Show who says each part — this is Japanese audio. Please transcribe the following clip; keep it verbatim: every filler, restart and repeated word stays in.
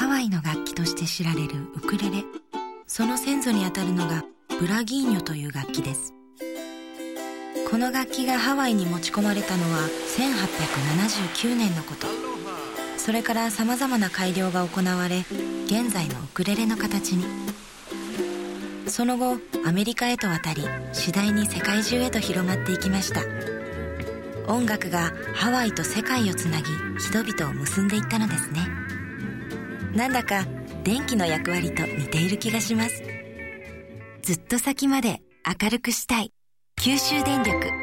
Speaker 1: ワイの楽器として知られるウクレレ。その先祖にあたるのがブラギーニョという楽器です。この楽器がハワイに持ち込まれたのはせんはっぴゃくななじゅうきゅうねんのこと。それから様々な改良が行われ、現在のウクレレの形に。その後アメリカへと渡り、次第に世界中へと広まっていきました。音楽がハワイと世界をつなぎ、人々を結んでいったのですね。なんだか電気の役割と似ている気がします。ずっと先まで明るくしたい。九州電力